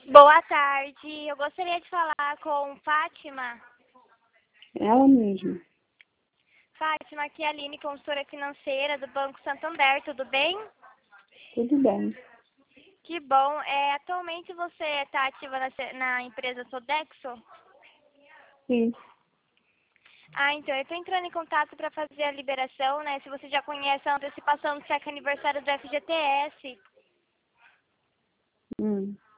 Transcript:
Boa tarde, eu gostaria de falar com Fátima. Ela mesma. Fátima, aqui é a Aline, consultora financeira do Banco Santander, tudo bem? Tudo bem. Que bom. Atualmente você está ativa na empresa Sodexo? Sim. Então, eu estou entrando em contato para fazer a liberação, né? Se você já conhece a antecipação do cheque aniversário do FGTS.